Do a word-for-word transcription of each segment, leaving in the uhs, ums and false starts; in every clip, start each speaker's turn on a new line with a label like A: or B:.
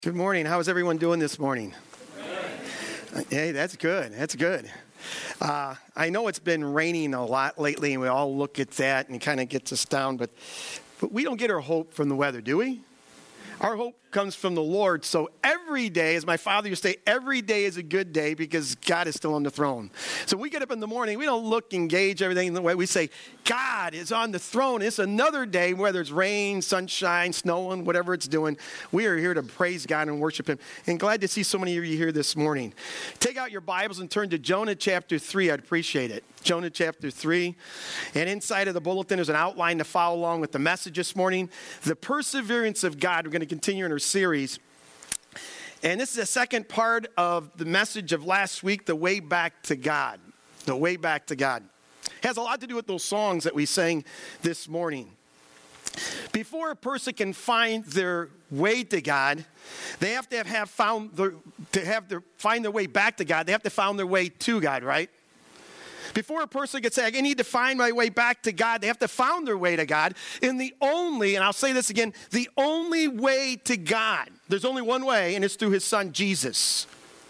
A: Good morning. How is everyone doing this morning? Hey, that's good. That's good. Uh, I know it's been raining a lot lately, and we all look at that, and it kind of gets us down. But, but we don't get our hope from the weather, do we? Our hope comes from the Lord. So every day, as my father used to say, every day is a good day because God is still on the throne. So we get up in the morning, we don't look, engage everything in the way we say, God is on the throne. It's another day, whether it's rain, sunshine, snowing, whatever it's doing. We are here to praise God and worship Him. And glad to see so many of you here this morning. Take out your Bibles and turn to Jonah chapter three. I'd appreciate it. Jonah chapter three. And inside of the bulletin, there's an outline to follow along with the message this morning. The perseverance of God. We're going to continue in our series. And this is the second part of the message of last week, the way back to God. The way back to God. It has a lot to do with those songs that we sang this morning. Before a person can find their way to God, they have to have, have found their, to have their, find their way back to God. They have to find their way to God, right? Before a person can say, I need to find my way back to God, they have to find their way to God. And the only, and I'll say this again, the only way to God, there's only one way, and it's through His Son, Jesus.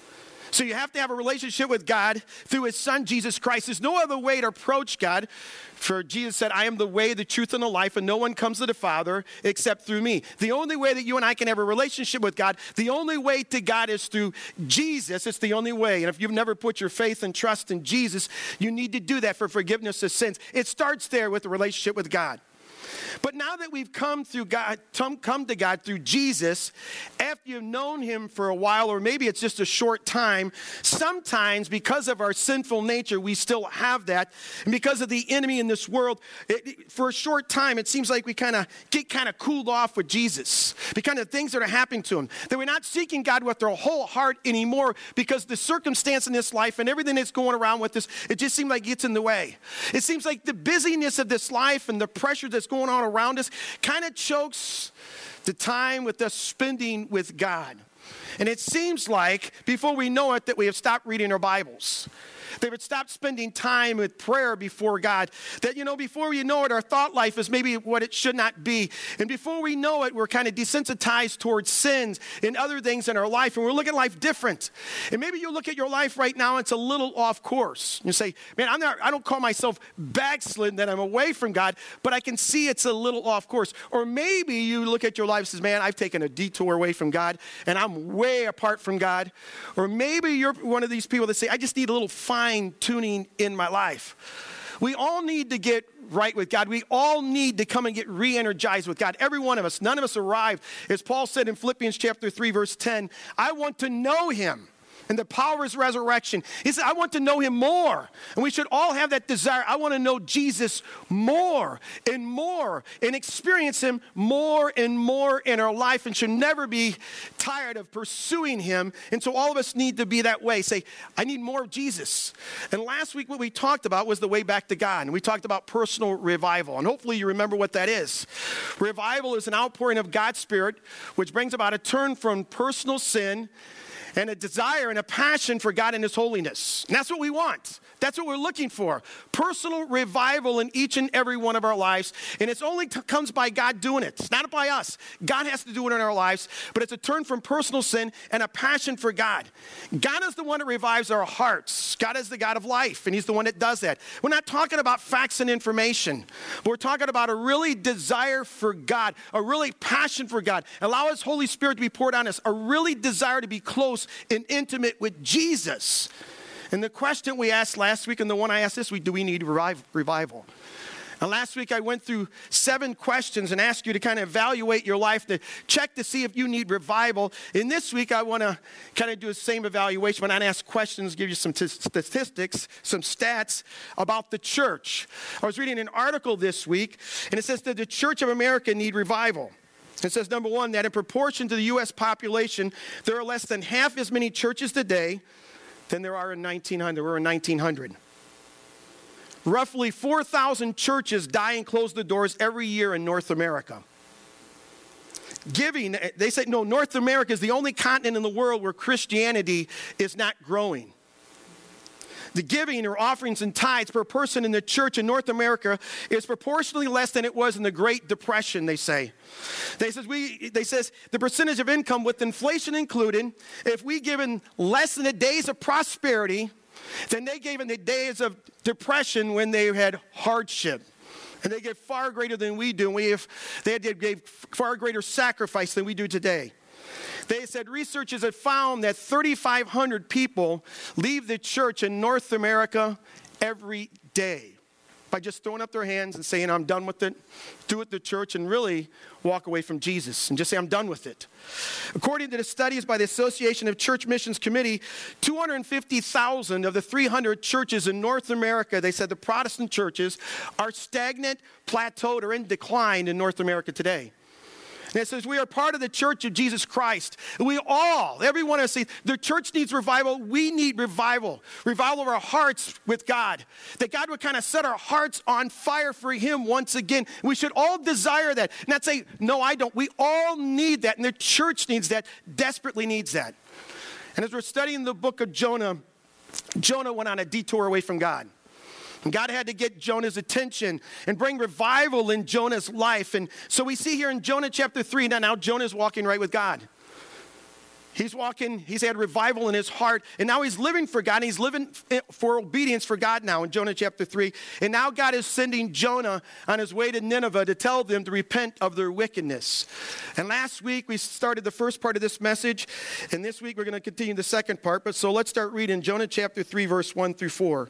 A: So you have to have a relationship with God through His Son, Jesus Christ. There's no other way to approach God. For Jesus said, I am the way, the truth, and the life, and no one comes to the Father except through me. The only way that you and I can have a relationship with God, the only way to God is through Jesus. It's the only way. And if you've never put your faith and trust in Jesus, you need to do that for forgiveness of sins. It starts there with a relationship with God. But now that we've come through God, come to God through Jesus, after you've known Him for a while, or maybe it's just a short time, sometimes because of our sinful nature, we still have that. And because of the enemy in this world, it, for a short time, it seems like we kind of get kind of cooled off with Jesus. Because of things that are happening to Him. That we're not seeking God with our whole heart anymore because the circumstance in this life and everything that's going around with us, it just seems like it gets in the way. It seems like the busyness of this life and the pressure that's going on around us kind of chokes the time with us spending with God. And it seems like before we know it that we have stopped reading our Bibles. They would stop spending time with prayer before God. That, you know, before we know it, our thought life is maybe what it should not be. And before we know it, we're kind of desensitized towards sins and other things in our life. And we're looking at life different. And maybe you look at your life right now, and it's a little off course. You say, man, I'm not, I don't call myself backslidden, that I'm away from God, but I can see it's a little off course. Or maybe you look at your life and says, man, I've taken a detour away from God, and I'm way apart from God. Or maybe you're one of these people that say, I just need a little fine tuning in my life. We all need to get right with God. We all need to come and get re-energized with God. Every one of us. None of us arrived. As Paul said in Philippians chapter three, verse ten, I want to know Him and the power of His resurrection. He said, I want to know Him more. And we should all have that desire. I want to know Jesus more and more and experience Him more and more in our life, and should never be tired of pursuing Him. And so all of us need to be that way. Say, I need more of Jesus. And last week what we talked about was the way back to God. And we talked about personal revival. And hopefully you remember what that is. Revival is an outpouring of God's Spirit, which brings about a turn from personal sin and a desire and a passion for God and His holiness. And that's what we want. That's what we're looking for. Personal revival in each and every one of our lives. And it only t- comes by God doing it. It's not by us. God has to do it in our lives. But it's a turn from personal sin and a passion for God. God is the one that revives our hearts. God is the God of life, and He's the one that does that. We're not talking about facts and information. We're talking about a really desire for God, a really passion for God. Allow His Holy Spirit to be poured on us, a really desire to be close and intimate with Jesus. And the question we asked last week, and the one I asked this week, do we need revive, revival? And last week I went through seven questions and asked you to kind of evaluate your life, to check to see if you need revival. And this week I want to kind of do the same evaluation, but not ask questions, give you some t- statistics, some stats about the church. I was reading an article this week, and it says that the Church of America need revival. It says, number one, that in proportion to the U S population, there are less than half as many churches today than there are in nineteen hundred. There were in nineteen hundred. Roughly four thousand churches die and close the doors every year in North America. Giving, they say, no, North America is the only continent in the world where Christianity is not growing. The giving or offerings and tithes per person in the church in North America is proportionally less than it was in the Great Depression, they say. They says we they says the percentage of income with inflation included, if we given less than the days of prosperity than they gave in the days of depression when they had hardship. And they give far greater than we do. And we have, they gave far greater sacrifice than we do today. They said researchers have found that thirty-five hundred people leave the church in North America every day by just throwing up their hands and saying, I'm done with it, do it to church, and really walk away from Jesus and just say, I'm done with it. According to the studies by the Association of Church Missions Committee, two hundred fifty thousand of the three hundred churches in North America, they said the Protestant churches, are stagnant, plateaued, or in decline in North America today. And it says we are part of the church of Jesus Christ. We all, every one of us, the church needs revival. We need revival. Revival of our hearts with God. That God would kind of set our hearts on fire for Him once again. We should all desire that. Not say, no, I don't. We all need that. And the church needs that, desperately needs that. And as we're studying the book of Jonah, Jonah went on a detour away from God. And God had to get Jonah's attention and bring revival in Jonah's life. And so we see here in Jonah chapter three, now, now Jonah's walking right with God. He's walking, he's had revival in his heart, and now he's living for God, and he's living for obedience for God now in Jonah chapter three. And now God is sending Jonah on his way to Nineveh to tell them to repent of their wickedness. And last week we started the first part of this message, and this week we're going to continue the second part. But so let's start reading Jonah chapter three, verse one through four.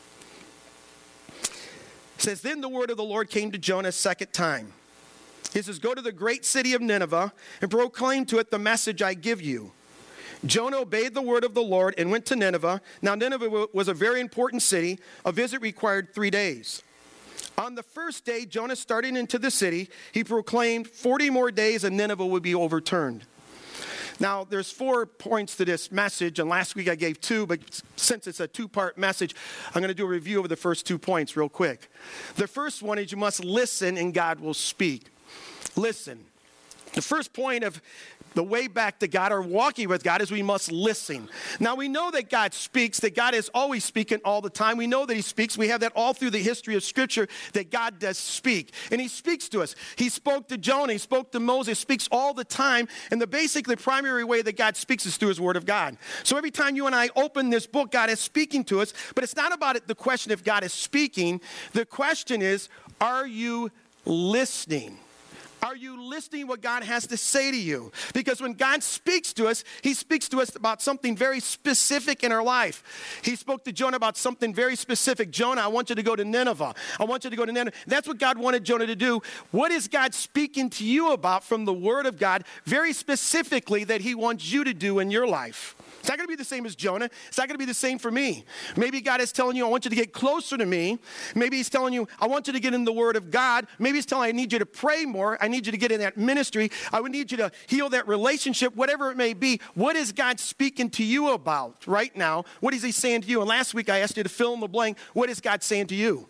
A: It says, then the word of the Lord came to Jonah a second time. He says, go to the great city of Nineveh and proclaim to it the message I give you. Jonah obeyed the word of the Lord and went to Nineveh. Now Nineveh was a very important city. A visit required three days. On the first day, Jonah started into the city. He proclaimed forty more days and Nineveh would be overturned. Now, there's four points to this message, and last week I gave two, but since it's a two-part message, I'm going to do a review of the first two points real quick. The first one is you must listen and God will speak. Listen. The first point of the way back to God or walking with God is we must listen. Now, we know that God speaks, that God is always speaking all the time. We know that He speaks. We have that all through the history of Scripture, that God does speak. And He speaks to us. He spoke to Jonah. He spoke to Moses. Speaks all the time. And the basic, the primary way that God speaks is through His Word of God. So every time you and I open this book, God is speaking to us. But it's not about it, the question if God is speaking. The question is, are you listening? Are you listening what God has to say to you? Because when God speaks to us, He speaks to us about something very specific in our life. He spoke to Jonah about something very specific. Jonah, I want you to go to Nineveh. I want you to go to Nineveh. That's what God wanted Jonah to do. What is God speaking to you about from the Word of God, very specifically that He wants you to do in your life? It's not going to be the same as Jonah. It's not going to be the same for me. Maybe God is telling you, I want you to get closer to me. Maybe He's telling you, I want you to get in the Word of God. Maybe He's telling you, I need you to pray more. I need you to get in that ministry. I would need you to heal that relationship, whatever it may be. What is God speaking to you about right now? What is He saying to you? And last week I asked you to fill in the blank. What is God saying to you?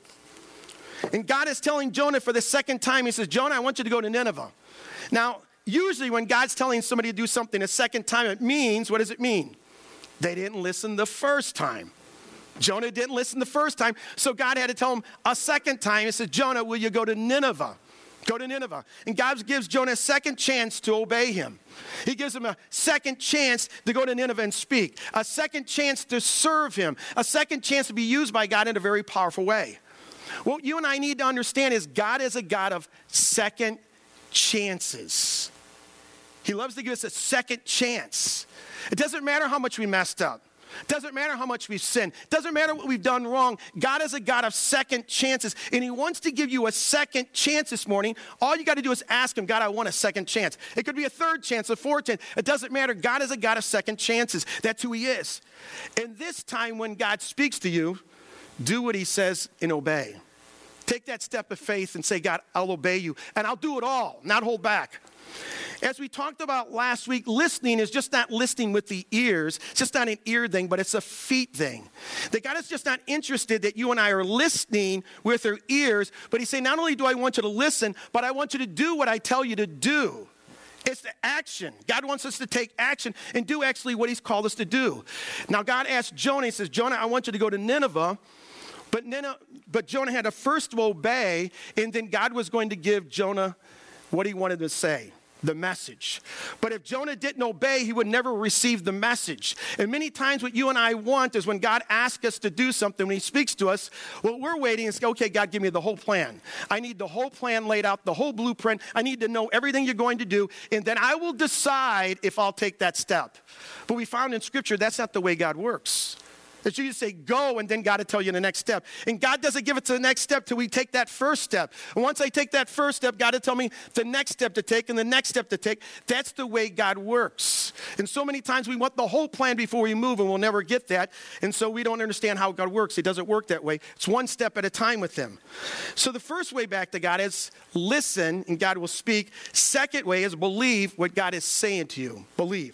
A: And God is telling Jonah for the second time, He says, Jonah, I want you to go to Nineveh. Now, usually when God's telling somebody to do something a second time, it means, what does it mean? They didn't listen the first time. Jonah didn't listen the first time, so God had to tell him a second time. He said, Jonah, will you go to Nineveh? Go to Nineveh. And God gives Jonah a second chance to obey Him. He gives him a second chance to go to Nineveh and speak. A second chance to serve Him. A second chance to be used by God in a very powerful way. What you and I need to understand is God is a God of second chances. He loves to give us a second chance. It doesn't matter how much we messed up. It doesn't matter how much we've sinned. It doesn't matter what we've done wrong. God is a God of second chances, and He wants to give you a second chance this morning. All you got to do is ask Him, God, I want a second chance. It could be a third chance, a fourth chance. It doesn't matter. God is a God of second chances. That's who He is. And this time when God speaks to you, do what He says and obey. Take that step of faith and say, God, I'll obey you, and I'll do it all, not hold back. As we talked about last week, listening is just not listening with the ears. It's just not an ear thing, but it's a feet thing. That God is just not interested that you and I are listening with our ears, but He's saying, not only do I want you to listen, but I want you to do what I tell you to do. It's the action. God wants us to take action and do actually what he's called us to do. Now, God asked Jonah, he says, Jonah, I want you to go to Nineveh. But, Nineveh, but Jonah had to first obey, and then God was going to give Jonah what he wanted to say, the message. But if Jonah didn't obey, he would never receive the message. And many times what you and I want is when God asks us to do something, when he speaks to us, what we're waiting is, okay, God, give me the whole plan. I need the whole plan laid out, the whole blueprint. I need to know everything you're going to do, and then I will decide if I'll take that step. But we found in Scripture that's not the way God works. That you just say, go, and then God will tell you the next step. And God doesn't give it to the next step till we take that first step. And once I take that first step, God will tell me the next step to take and the next step to take. That's the way God works. And so many times we want the whole plan before we move, and we'll never get that. And so we don't understand how God works. He doesn't work that way. It's one step at a time with him. So the first way back to God is listen, and God will speak. Second way is believe what God is saying to you. Believe.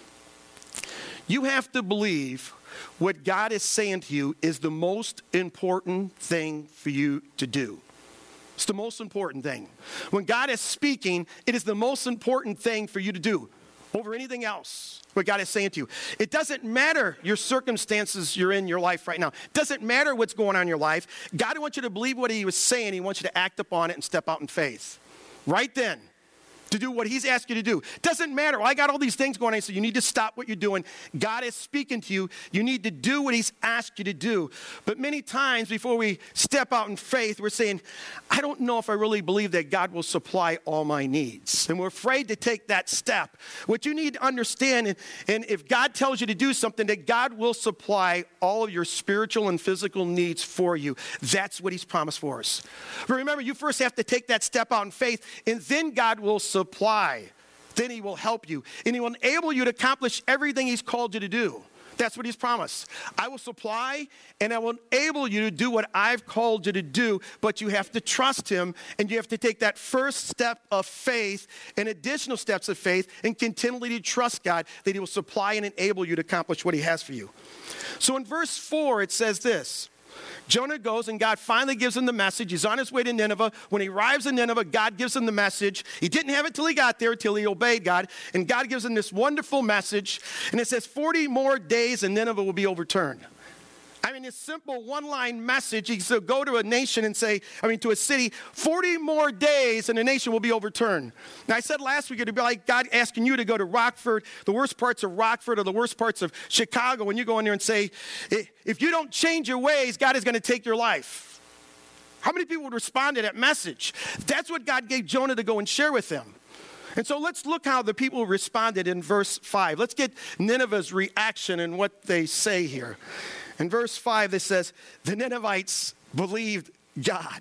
A: You have to believe what God is saying to you is the most important thing for you to do. It's the most important thing. When God is speaking, it is the most important thing for you to do over anything else, what God is saying to you. It doesn't matter your circumstances you're in your life right now. It doesn't matter what's going on in your life. God wants you to believe what he was saying. He wants you to act upon it and step out in faith. Right then. To do what he's asked you to do. Doesn't matter. Well, I got all these things going on, so you need to stop what you're doing. God is speaking to you. You need to do what he's asked you to do. But many times before we step out in faith, we're saying, I don't know if I really believe that God will supply all my needs. And we're afraid to take that step. What you need to understand, and, and if God tells you to do something, that God will supply all of your spiritual and physical needs for you. That's what he's promised for us. But remember, you first have to take that step out in faith, and then God will supply. Supply. Then he will help you. And he will enable you to accomplish everything he's called you to do. That's what he's promised. I will supply and I will enable you to do what I've called you to do, but you have to trust him, and you have to take that first step of faith and additional steps of faith and continually to trust God that he will supply and enable you to accomplish what he has for you. So in verse four, it says this. Jonah goes, and God finally gives him the message. He's on his way to Nineveh. When he arrives in Nineveh, God gives him the message. He didn't have it till he got there, till he obeyed God. And God gives him this wonderful message. And it says, forty more days and Nineveh will be overturned. I mean, this simple one-line message. He said, go to a nation and say, I mean, to a city, forty more days and the nation will be overturned. Now, I said last week, it'd be like God asking you to go to Rockford, the worst parts of Rockford or the worst parts of Chicago, when you go in there and say, if you don't change your ways, God is going to take your life. How many people would respond to that message? That's what God gave Jonah to go and share with them. And so let's look how the people responded in verse five. Let's get Nineveh's reaction and what they say here. In verse five, it says, the Ninevites believed God.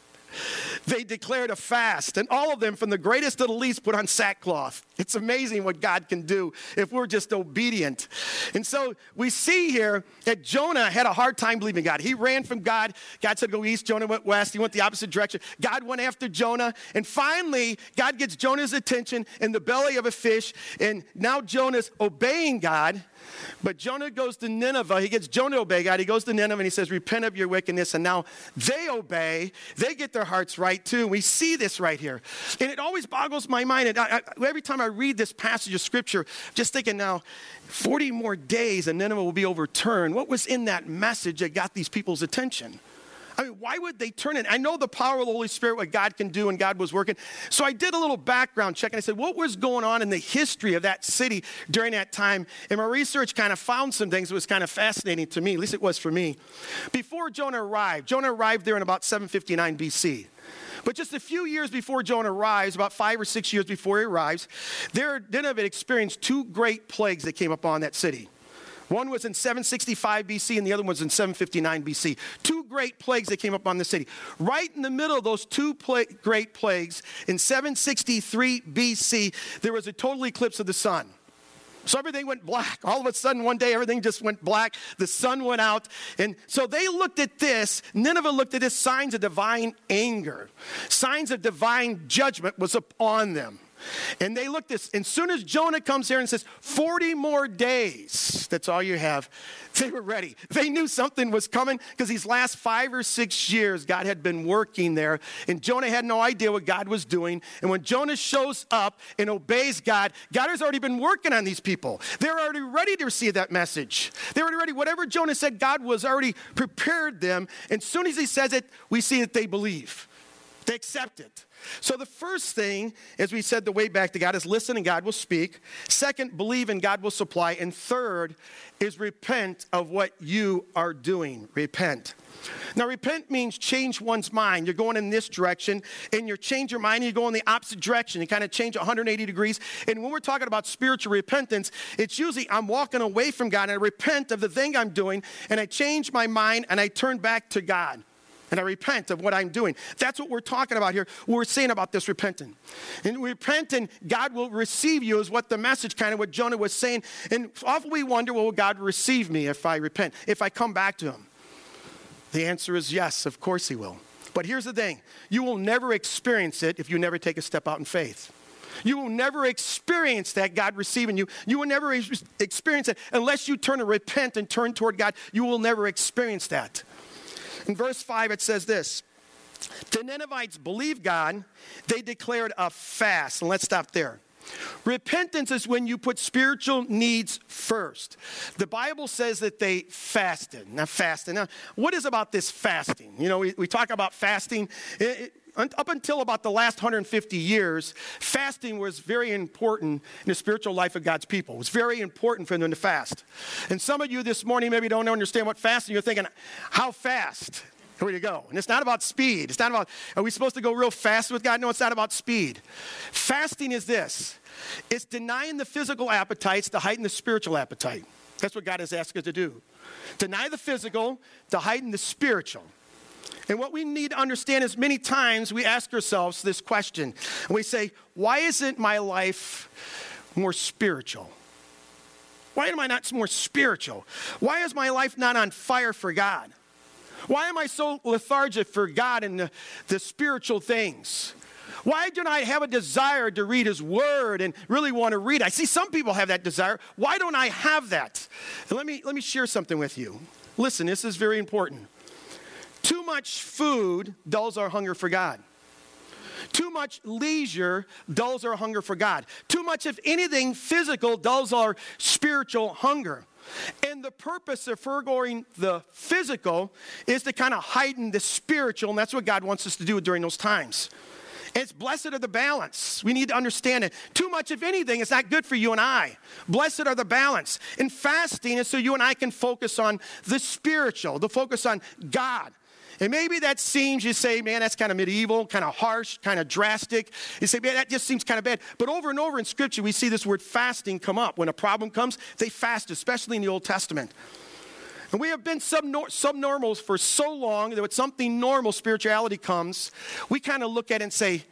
A: They declared a fast, and all of them, from the greatest to the least, put on sackcloth. It's amazing what God can do if we're just obedient. And so we see here that Jonah had a hard time believing God. He ran from God. God said go east. Jonah went west. He went the opposite direction. God went after Jonah. And finally, God gets Jonah's attention in the belly of a fish. And now Jonah's obeying God. But Jonah goes to Nineveh. He gets Jonah to obey God. He goes to Nineveh and he says, repent of your wickedness. And now they obey. They get their hearts right too. We see this right here. And it always boggles my mind. And I, I, every time I read this passage of Scripture, just thinking now, forty more days and Nineveh will be overturned. What was in that message that got these people's attention? I mean, why would they turn it? I know the power of the Holy Spirit, what God can do, and God was working. So I did a little background check, and I said, what was going on in the history of that city during that time? And my research kind of found some things that was kind of fascinating to me, at least it was for me. Before Jonah arrived, Jonah arrived there in about seven fifty-nine B C. But just a few years before Jonah arrives, about five or six years before he arrives, there Nineveh experienced two great plagues that came upon that city. One was in seven sixty-five B C and the other one was in seven fifty-nine B C. Two great plagues that came upon the city. Right in the middle of those two pla- great plagues, in seven sixty-three B C, there was a total eclipse of the sun. So everything went black. All of a sudden, one day, everything just went black. The sun went out. And so they looked at this. Nineveh looked at this, signs of divine anger. Signs of divine judgment was upon them. And they looked this, as soon as Jonah comes here and says, forty more days, that's all you have, they were ready. They knew something was coming because these last five or six years, God had been working there. And Jonah had no idea what God was doing. And when Jonah shows up and obeys God, God has already been working on these people. They're already ready to receive that message. They're already ready. Whatever Jonah said, God was already prepared them. And as soon as he says it, we see that they believe. They accept it. So the first thing, as we said the way back to God, is listen and God will speak. Second, believe and God will supply. And third is repent of what you are doing. Repent. Now, repent means change one's mind. You're going in this direction, and you change your mind, and you go in the opposite direction. You kind of change one hundred eighty degrees. And when we're talking about spiritual repentance, it's usually I'm walking away from God, and I repent of the thing I'm doing, and I change my mind, and I turn back to God. And I repent of what I'm doing. That's what we're talking about here. We're saying about this repenting. And repent and God will receive you is what the message, kind of what Jonah was saying. And often we wonder, well, will God receive me if I repent, if I come back to him? The answer is yes, of course he will. But here's the thing. You will never experience it if you never take a step out in faith. You will never experience that, God receiving you. You will never experience it unless you turn and repent and turn toward God. You will never experience that. In verse five, it says this. The Ninevites believed God. They declared a fast. And let's stop there. Repentance is when you put spiritual needs first. The Bible says that they fasted. Now, fasting. Now, what is about this fasting? You know, we, we talk about fasting. It, it, Up until about the last one hundred fifty years, fasting was very important in the spiritual life of God's people. It was very important for them to fast. And some of you this morning maybe don't understand what fasting. You're thinking, how fast? Here you go. And it's not about speed. It's not about, are we supposed to go real fast with God? No, it's not about speed. Fasting is this. It's denying the physical appetites to heighten the spiritual appetite. That's what God has asked us to do. Deny the physical to heighten the spiritual. And what we need to understand is many times we ask ourselves this question. And we say, why isn't my life more spiritual? Why am I not more spiritual? Why is my life not on fire for God? Why am I so lethargic for God and the, the spiritual things? Why don't I have a desire to read his word and really want to read? I see some people have that desire. Why don't I have that? And let me, let me share something with you. Listen, this is very important. Too much food dulls our hunger for God. Too much leisure dulls our hunger for God. Too much of anything physical dulls our spiritual hunger. And the purpose of foregoing the physical is to kind of heighten the spiritual, and that's what God wants us to do during those times. And it's blessed are the balance. We need to understand it. Too much of anything is not good for you and I. Blessed are the balance. And fasting is so you and I can focus on the spiritual, to focus on God. And maybe that seems, you say, man, that's kind of medieval, kind of harsh, kind of drastic. You say, man, that just seems kind of bad. But over and over in Scripture, we see this word fasting come up. When a problem comes, they fast, especially in the Old Testament. And we have been subnor- subnormals for so long that when something normal, spirituality comes, we kind of look at it and say,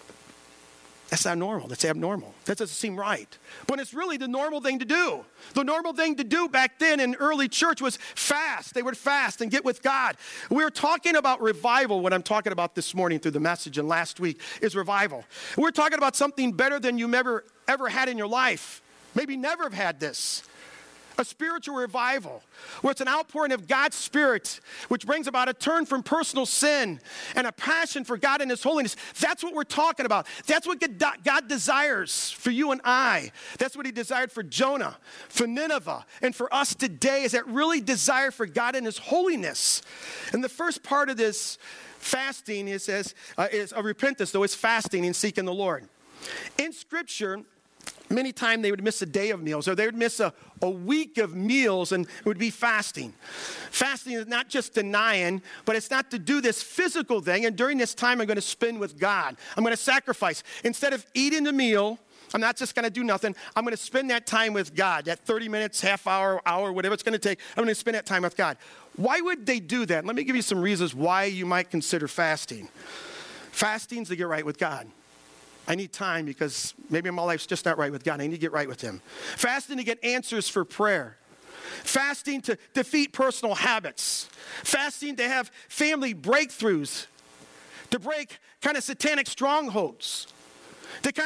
A: that's not normal. That's abnormal. That doesn't seem right. But it's really the normal thing to do. The normal thing to do back then in early church was fast. They would fast and get with God. We were talking about revival. What I'm talking about this morning through the message and last week is revival. We're talking about something better than you ever, ever had in your life. Maybe never have had this. A spiritual revival, where it's an outpouring of God's Spirit, which brings about a turn from personal sin and a passion for God and his holiness. That's what we're talking about. That's what God desires for you and I. That's what he desired for Jonah, for Nineveh, and for us today, is that really desire for God and his holiness. And the first part of this fasting is, is, uh, is a repentance, though, is fasting and seeking the Lord. In Scripture, many times they would miss a day of meals, or they would miss a, a week of meals, and it would be fasting. Fasting is not just denying, but it's not to do this physical thing. And during this time, I'm going to spend with God. I'm going to sacrifice. Instead of eating the meal, I'm not just going to do nothing. I'm going to spend that time with God, that thirty minutes, half hour, hour, whatever it's going to take. I'm going to spend that time with God. Why would they do that? Let me give you some reasons why you might consider fasting. Fasting is to get right with God. I need time because maybe my life's just not right with God. I need to get right with him. Fasting to get answers for prayer. Fasting to defeat personal habits. Fasting to have family breakthroughs. To break kind of satanic strongholds. To kind of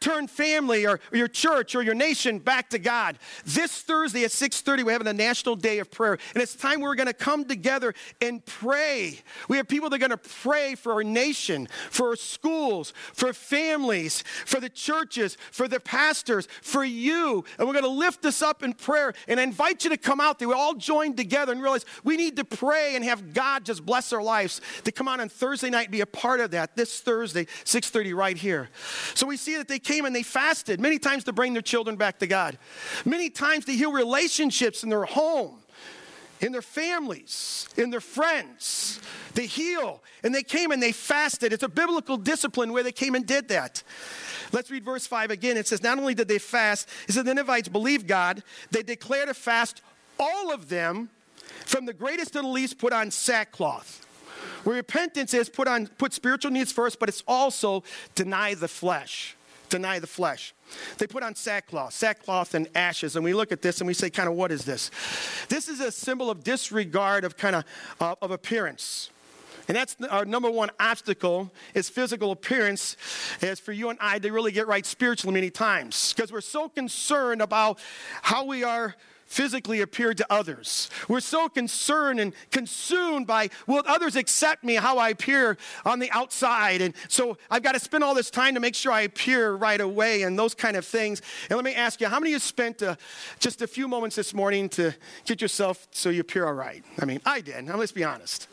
A: turn family or, or your church or your nation back to God. This Thursday at six thirty, we're having a National Day of Prayer. And it's time we're going to come together and pray. We have people that are going to pray for our nation, for our schools, for families, for the churches, for the pastors, for you. And we're going to lift this up in prayer. And I invite you to come out there. We all join together and realize we need to pray and have God just bless our lives, to come out on Thursday night and be a part of that this Thursday, six thirty right here. So we see that they came and they fasted many times to bring their children back to God. Many times to heal relationships in their home, in their families, in their friends. They heal. And they came and they fasted. It's a biblical discipline where they came and did that. Let's read verse five again. It says, not only did they fast, it says the Ninevites believed God. They declared a fast. All of them, from the greatest to the least, put on sackcloth. Where repentance is put on, put spiritual needs first, but it's also deny the flesh. Deny the flesh. They put on sackcloth, sackcloth and ashes. And we look at this and we say, kind of, what is this? This is a symbol of disregard of kind of, uh, of appearance. And that's our number one obstacle is physical appearance, is for you and I to really get right spiritually many times. Because we're so concerned about how we are physically appear to others. We're so concerned and consumed by, will others accept me how I appear on the outside? And so I've got to spend all this time to make sure I appear right away and those kind of things. And let me ask you, how many of you spent uh, just a few moments this morning to get yourself so you appear all right? I mean, I did. Now let's be honest.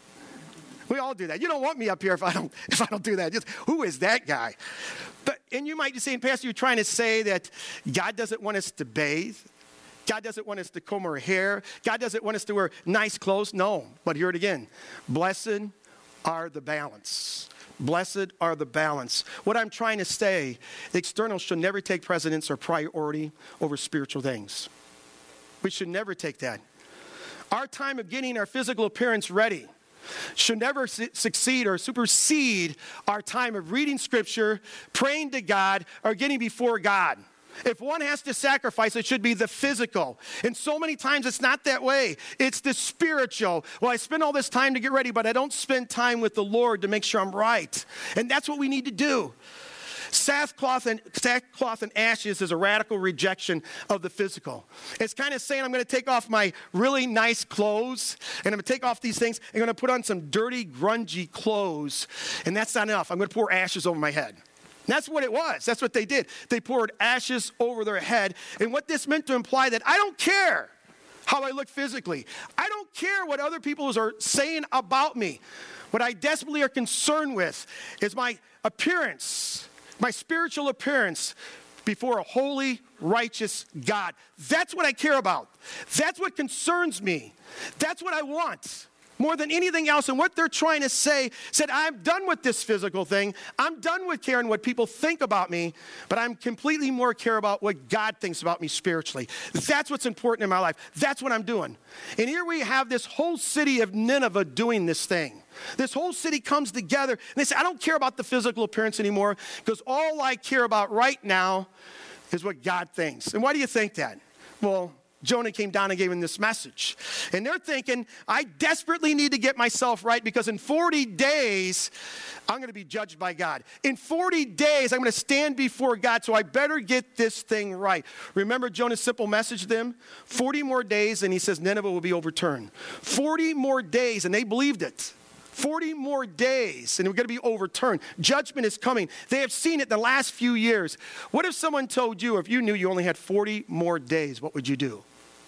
A: We all do that. You don't want me up here if I don't if I don't do that. Just, who is that guy? But and you might be saying, Pastor, you're trying to say that God doesn't want us to bathe. God doesn't want us to comb our hair. God doesn't want us to wear nice clothes. No, but hear it again. Blessed are the balance. Blessed are the balance. What I'm trying to say, the external should never take precedence or priority over spiritual things. We should never take that. Our time of getting our physical appearance ready should never su- succeed or supersede our time of reading Scripture, praying to God, or getting before God. If one has to sacrifice, it should be the physical. And so many times it's not that way. It's the spiritual. Well, I spend all this time to get ready, but I don't spend time with the Lord to make sure I'm right. And that's what we need to do. Sackcloth and, sackcloth and ashes is a radical rejection of the physical. It's kind of saying I'm going to take off my really nice clothes, and I'm going to take off these things, and I'm going to put on some dirty, grungy clothes, and that's not enough. I'm going to pour ashes over my head. That's what it was. That's what they did. They poured ashes over their head. And what this meant to imply that I don't care how I look physically. I don't care what other people are saying about me. What I desperately are concerned with is my appearance, my spiritual appearance before a holy, righteous God. That's what I care about. That's what concerns me. That's what I want. More than anything else, and what they're trying to say, said, I'm done with this physical thing. I'm done with caring what people think about me, but I'm completely more care about what God thinks about me spiritually. That's what's important in my life. That's what I'm doing. And here we have this whole city of Nineveh doing this thing. This whole city comes together, and they say, I don't care about the physical appearance anymore, because all I care about right now is what God thinks. And why do you think that? Well, Jonah came down and gave him this message. And they're thinking, I desperately need to get myself right because in forty days, I'm going to be judged by God. In forty days, I'm going to stand before God, so I better get this thing right. Remember Jonah's simple message to them? forty more days, and he says Nineveh will be overturned. forty more days, and they believed it. forty more days, and we're going to be overturned. Judgment is coming. They have seen it the last few years. What if someone told you, if you knew you only had forty more days, what would you do?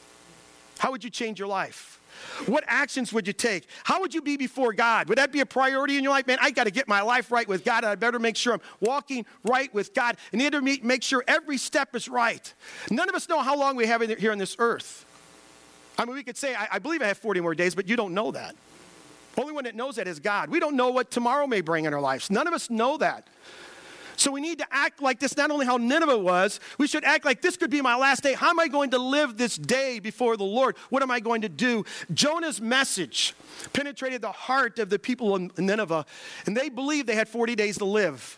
A: How would you change your life? What actions would you take? How would you be before God? Would that be a priority in your life? Man, I got to get my life right with God, and I better make sure I'm walking right with God. And you need to make sure every step is right. None of us know how long we have here on this earth. I mean, we could say, I, I believe I have forty more days, but you don't know that. Only one that knows that is God. We don't know what tomorrow may bring in our lives. None of us know that. So we need to act like this, not only how Nineveh was, we should act like this could be my last day. How am I going to live this day before the Lord? What am I going to do? Jonah's message penetrated the heart of the people in Nineveh, and they believed they had forty days to live.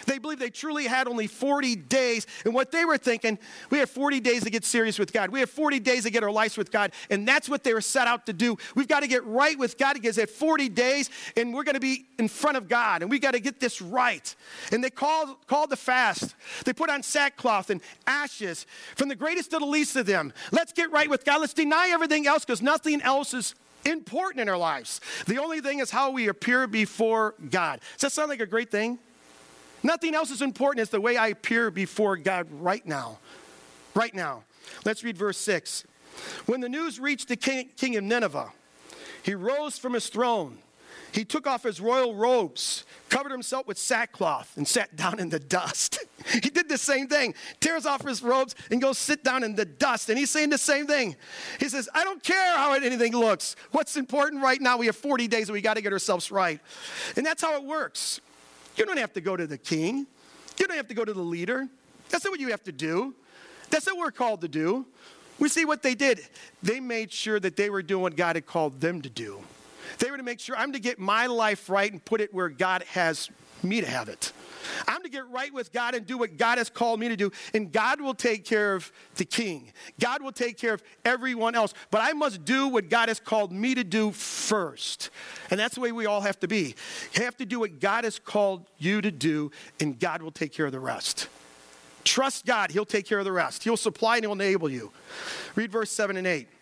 A: They believed they truly had only forty days. And what they were thinking, we have forty days to get serious with God. We have forty days to get our lives with God. And that's what they were set out to do. We've got to get right with God because they have forty days and we're going to be in front of God. And we've got to get this right. And they called, called the fast. They put on sackcloth and ashes from the greatest to the least of them. Let's get right with God. Let's deny everything else because nothing else is important in our lives. The only thing is how we appear before God. Does that sound like a great thing? Nothing else is important. It's the way I appear before God right now. Right now. Let's read verse six. When the news reached the king, king of Nineveh, he rose from his throne. He took off his royal robes, covered himself with sackcloth, and sat down in the dust. He did the same thing. Tears off his robes and goes sit down in the dust. And he's saying the same thing. He says, I don't care how anything looks. What's important right now? We have forty days and we got to get ourselves right. And that's how it works. You don't have to go to the king. You don't have to go to the leader. That's not what you have to do. That's not what we're called to do. We see what they did. They made sure that they were doing what God had called them to do. They were to make sure I'm to get my life right and put it where God has me to have it. I'm to get right with God and do what God has called me to do. And God will take care of the king. God will take care of everyone else. But I must do what God has called me to do first. And that's the way we all have to be. You have to do what God has called you to do, and God will take care of the rest. Trust God. He'll take care of the rest. He'll supply and he'll enable you. Read verse seven and eight.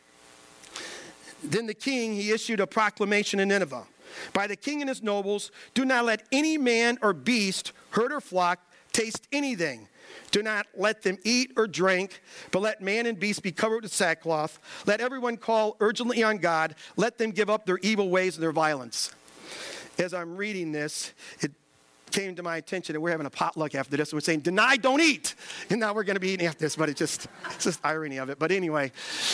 A: Then the king, he issued a proclamation in Nineveh. By the king and his nobles, do not let any man or beast, herd or flock, taste anything. Do not let them eat or drink, but let man and beast be covered with sackcloth. Let everyone call urgently on God. Let them give up their evil ways and their violence. As I'm reading this, it came to my attention that we're having a potluck after this. And we're saying, deny, don't eat. And now we're going to be eating after this, but it's just, it's just irony of it. But anyway,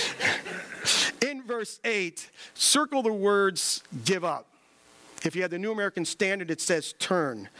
A: in verse eight, circle the words, give up. If you have the New American Standard, it says turn.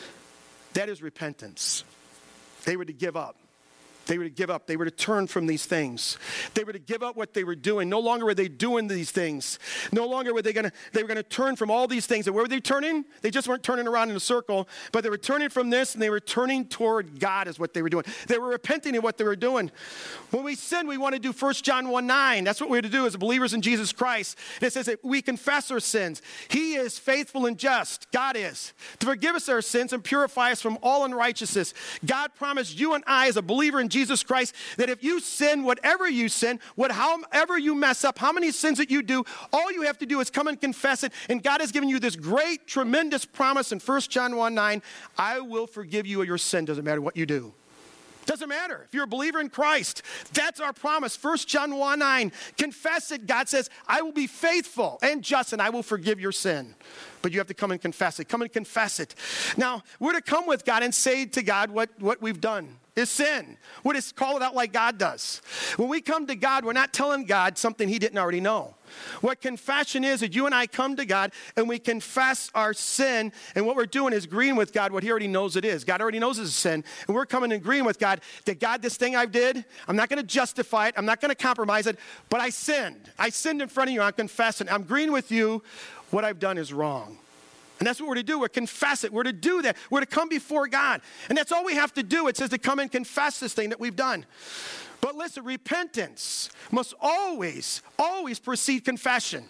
A: That is repentance. They were to give up. They were to give up. They were to turn from these things. They were to give up what they were doing. No longer were they doing these things. No longer were they going to, they were going to turn from all these things. And where were they turning? They just weren't turning around in a circle, but they were turning from this and they were turning toward God is what they were doing. They were repenting of what they were doing. When we sin, we want to do First John one nine. That's what we're to do as believers in Jesus Christ. And it says that we confess our sins. He is faithful and just. God is. To forgive us our sins and purify us from all unrighteousness. God promised you and I as a believer in Jesus Christ that if you sin, whatever you sin, what, however you mess up, how many sins that you do, all you have to do is come and confess it. And God has given you this great, tremendous promise in First John one nine. I will forgive you of your sin. Doesn't matter what you do. Doesn't matter. If you're a believer in Christ, that's our promise. First John one nine. Confess it. God says, I will be faithful and just, and I will forgive your sin. But you have to come and confess it. Come and confess it. Now, we're to come with God and say to God what, what we've done is sin. We're to call it out like God does. When we come to God, we're not telling God something he didn't already know. What confession is, that you and I come to God and we confess our sin, and what we're doing is agreeing with God what he already knows it is. God already knows it's a sin, and we're coming and agreeing with God that, God, this thing I did, I'm not going to justify it, I'm not going to compromise it, but I sinned. I sinned in front of you, I'm confessing. I'm agreeing with you, what I've done is wrong. And that's what we're to do. We're to confess it. We're to do that. We're to come before God. And that's all we have to do. It says to come and confess this thing that we've done. But listen, repentance must always, always precede confession.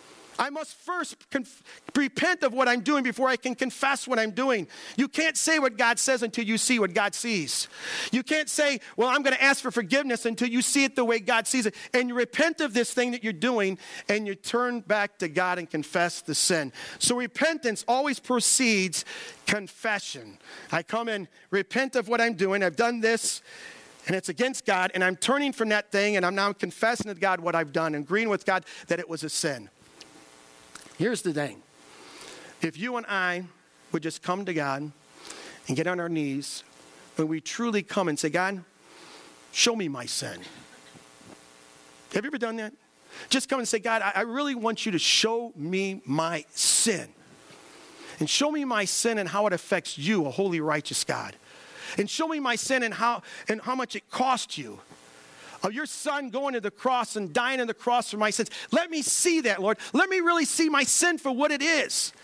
A: I must first conf- repent of what I'm doing before I can confess what I'm doing. You can't say what God says until you see what God sees. You can't say, well, I'm going to ask for forgiveness until you see it the way God sees it. And you repent of this thing that you're doing, and you turn back to God and confess the sin. So repentance always precedes confession. I come and repent of what I'm doing. I've done this, and it's against God, and I'm turning from that thing, and I'm now confessing to God what I've done and agreeing with God that it was a sin. Here's the thing. If you and I would just come to God and get on our knees, and we truly come and say, God, show me my sin. Have you ever done that? Just come and say, God, I really want you to show me my sin. And show me my sin and how it affects you, a holy, righteous God. And show me my sin and how, and how much it cost you. Of your son going to the cross and dying on the cross for my sins. Let me see that, Lord. Let me really see my sin for what it is.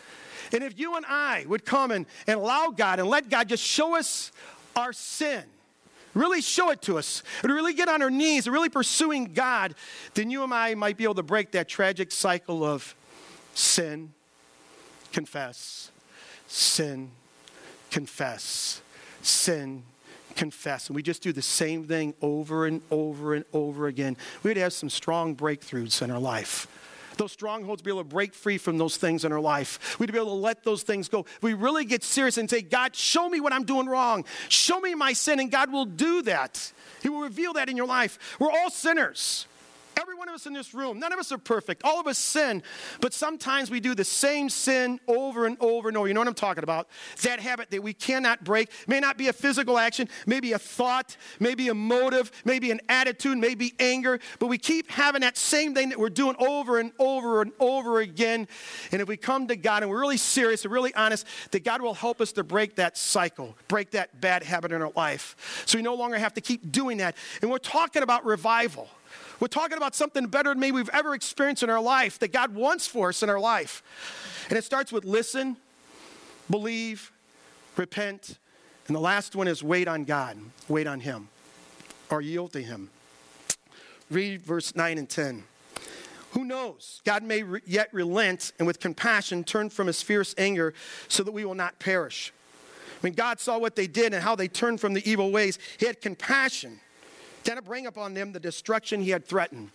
A: And if you and I would come and, and allow God and let God just show us our sin, really show it to us, and really get on our knees and really pursuing God, then you and I might be able to break that tragic cycle of sin, confess, sin, confess, sin, confess. And we just do the same thing over and over and over again. We'd have some strong breakthroughs in our life. Those strongholds, be able to break free from those things in our life. We'd be able to let those things go. We really get serious and say, God, show me what I'm doing wrong. Show me my sin, and God will do that. He will reveal that in your life. We're all sinners. Every one of us in this room, none of us are perfect. All of us sin, but sometimes we do the same sin over and over and over. You know what I'm talking about? That habit that we cannot break. May not be a physical action, maybe a thought, maybe a motive, maybe an attitude, maybe anger, but we keep having that same thing that we're doing over and over and over again. And if we come to God and we're really serious and really honest, that God will help us to break that cycle, break that bad habit in our life. So we no longer have to keep doing that. And we're talking about revival. We're talking about something better than maybe we've ever experienced in our life that God wants for us in our life. And it starts with listen, believe, repent, and the last one is wait on God, wait on Him, or yield to Him. Read verse nine and ten. Who knows? God may re- yet relent and with compassion turn from His fierce anger so that we will not perish. When God saw what they did and how they turned from the evil ways, He had compassion to bring upon them the destruction He had threatened.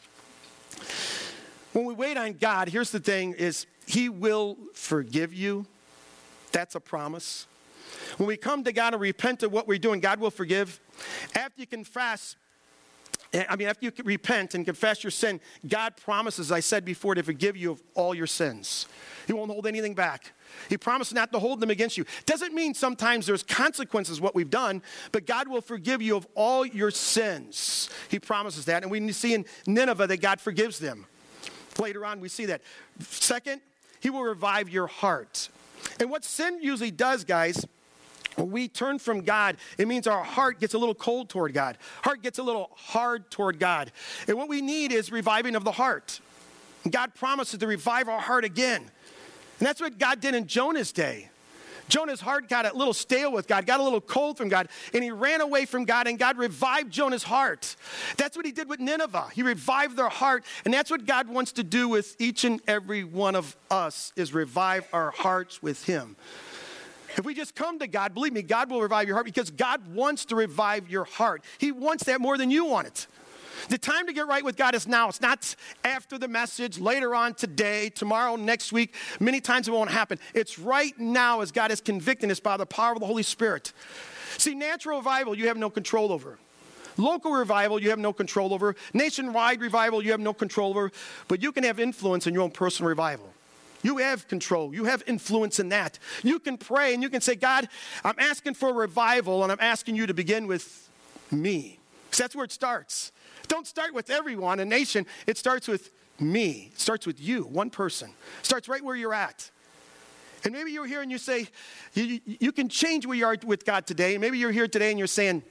A: When we wait on God, here's the thing, is He will forgive you. That's a promise. When we come to God and repent of what we're doing, God will forgive. After you confess, I mean, after you repent and confess your sin, God promises, as I said before, to forgive you of all your sins. He won't hold anything back. He promised not to hold them against you. Doesn't mean sometimes there's consequences what we've done, but God will forgive you of all your sins. He promises that. And we see in Nineveh that God forgives them. Later on, we see that. Second, He will revive your heart. And what sin usually does, guys, when we turn from God, it means our heart gets a little cold toward God. Heart gets a little hard toward God. And what we need is reviving of the heart. And God promises to revive our heart again. And that's what God did in Jonah's day. Jonah's heart got a little stale with God, got a little cold from God, and he ran away from God, and God revived Jonah's heart. That's what He did with Nineveh. He revived their heart, and that's what God wants to do with each and every one of us, is revive our hearts with Him. If we just come to God, believe me, God will revive your heart because God wants to revive your heart. He wants that more than you want it. The time to get right with God is now. It's not after the message, later on today, tomorrow, next week. Many times it won't happen. It's right now as God is convicting us by the power of the Holy Spirit. See, natural revival you have no control over. Local revival you have no control over. Nationwide revival you have no control over. But you can have influence in your own personal revival. You have control. You have influence in that. You can pray and you can say, God, I'm asking for a revival, and I'm asking you to begin with me. Because that's where it starts. Don't start with everyone, a nation. It starts with me. It starts with you, one person. It starts right where you're at. And maybe you're here and you say, you, you can change where you are with God today. Maybe you're here today and you're saying,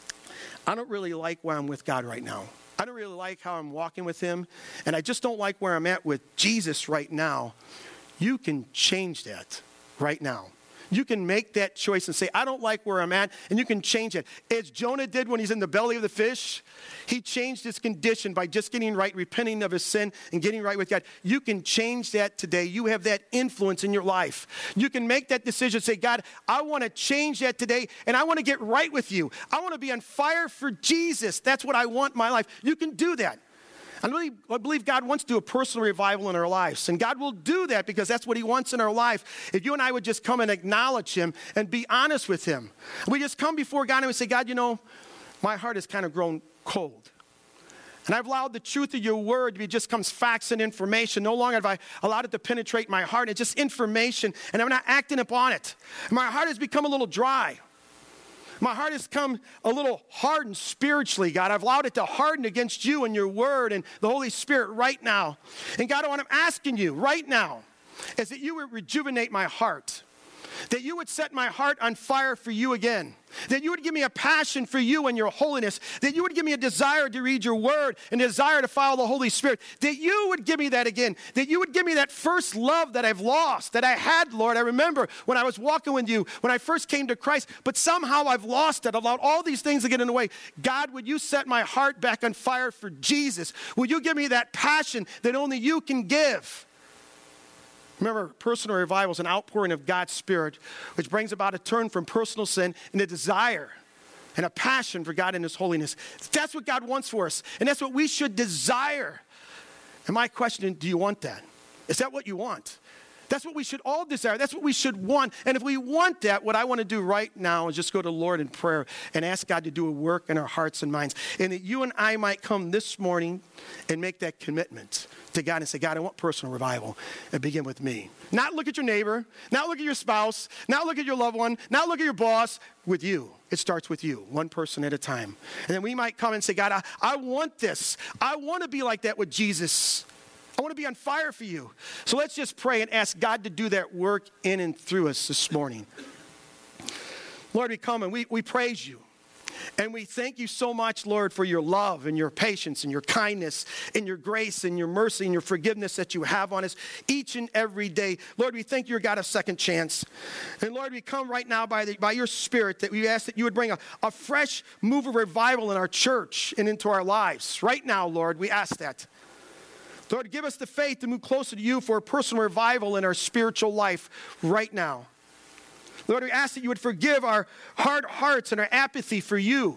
A: I don't really like where I'm with God right now. I don't really like how I'm walking with Him. And I just don't like where I'm at with Jesus right now. You can change that right now. You can make that choice and say, I don't like where I'm at, and you can change it. As Jonah did when he's in the belly of the fish, he changed his condition by just getting right, repenting of his sin, and getting right with God. You can change that today. You have that influence in your life. You can make that decision, say, God, I want to change that today, and I want to get right with you. I want to be on fire for Jesus. That's what I want in my life. You can do that. I believe, I believe God wants to do a personal revival in our lives. And God will do that because that's what He wants in our life. If you and I would just come and acknowledge Him and be honest with Him. We just come before God and we say, God, you know, my heart has kind of grown cold. And I've allowed the truth of your word to be just comes facts and information. No longer have I allowed it to penetrate my heart. It's just information, and I'm not acting upon it. My heart has become a little dry. My heart has come a little hardened spiritually, God. I've allowed it to harden against you and your word and the Holy Spirit right now. And God, what I'm asking you right now is that you would rejuvenate my heart. That you would set my heart on fire for you again. That you would give me a passion for you and your holiness. That you would give me a desire to read your word and a desire to follow the Holy Spirit. That you would give me that again. That you would give me that first love that I've lost, that I had, Lord. I remember when I was walking with you, when I first came to Christ, but somehow I've lost it. I've allowed all these things to get in the way. God, would you set my heart back on fire for Jesus? Would you give me that passion that only you can give? Remember, personal revival is an outpouring of God's Spirit, which brings about a turn from personal sin and a desire and a passion for God and His holiness. That's what God wants for us, and that's what we should desire. And my question is, do you want that? Is that what you want? That's what we should all desire. That's what we should want. And if we want that, what I want to do right now is just go to the Lord in prayer and ask God to do a work in our hearts and minds. And that you and I might come this morning and make that commitment to God and say, God, I want personal revival. And begin with me. Not look at your neighbor, not look at your spouse, not look at your loved one, not look at your boss. With you. It starts with you, one person at a time. And then we might come and say, God, I, I want this. I want to be like that with Jesus. I want to be on fire for you. So let's just pray and ask God to do that work in and through us this morning. Lord, we come and we, we praise you. And we thank you so much, Lord, for your love and your patience and your kindness and your grace and your mercy and your forgiveness that you have on us each and every day. Lord, we thank you, God, a second chance. And Lord, we come right now by, the, by your Spirit that we ask that you would bring a, a fresh move of revival in our church and into our lives. Right now, Lord, we ask that. Lord, give us the faith to move closer to you for a personal revival in our spiritual life right now. Lord, we ask that you would forgive our hard hearts and our apathy for you.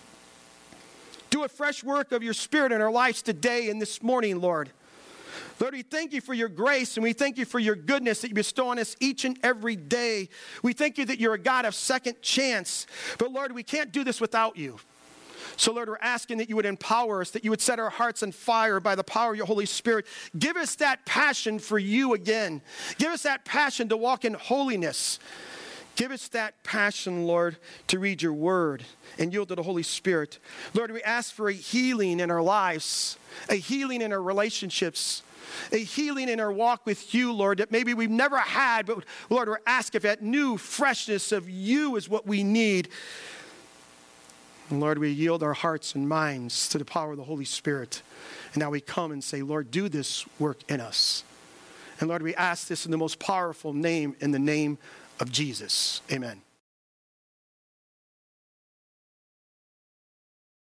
A: Do a fresh work of your Spirit in our lives today and this morning, Lord. Lord, we thank you for your grace and we thank you for your goodness that you bestow on us each and every day. We thank you that you're a God of second chance. But Lord, we can't do this without you. So, Lord, we're asking that you would empower us, that you would set our hearts on fire by the power of your Holy Spirit. Give us that passion for you again. Give us that passion to walk in holiness. Give us that passion, Lord, to read your word and yield to the Holy Spirit. Lord, we ask for a healing in our lives, a healing in our relationships, a healing in our walk with you, Lord, that maybe we've never had, but Lord, we're asking if that new freshness of you is what we need. And Lord, we yield our hearts and minds to the power of the Holy Spirit. And now we come and say, Lord, do this work in us. And Lord, we ask this in the most powerful name, in the name of Jesus. Amen.